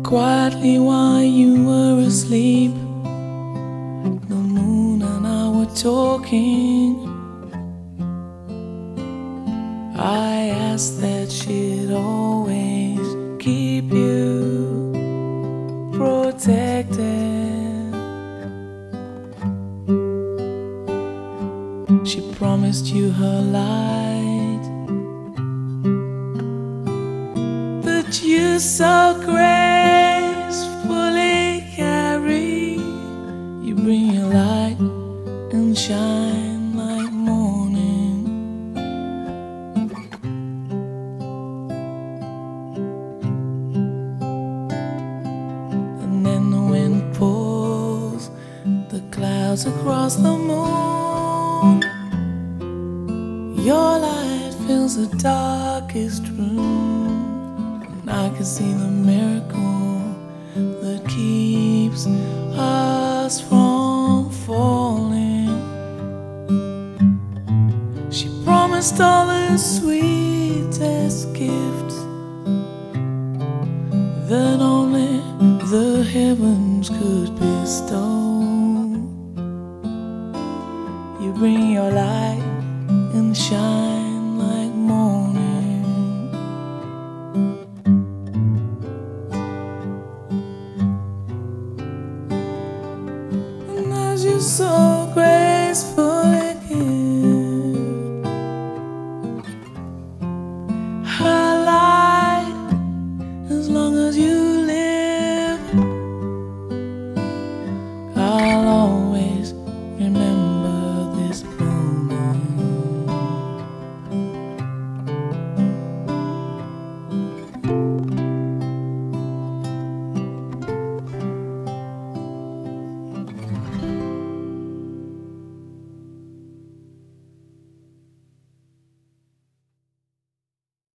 Quietly while you were asleep, the moon and I were talking. I asked that she'd always keep you protected. She promised you her light, but you so gracefully carry. You bring your light and shine like morning. And then the wind pulls the clouds across the moon. Your light fills the darkest room, and I can see the miracle that keeps us from falling. She promised all the sweetest gifts that only the heavens could bestow. You bring your light and shine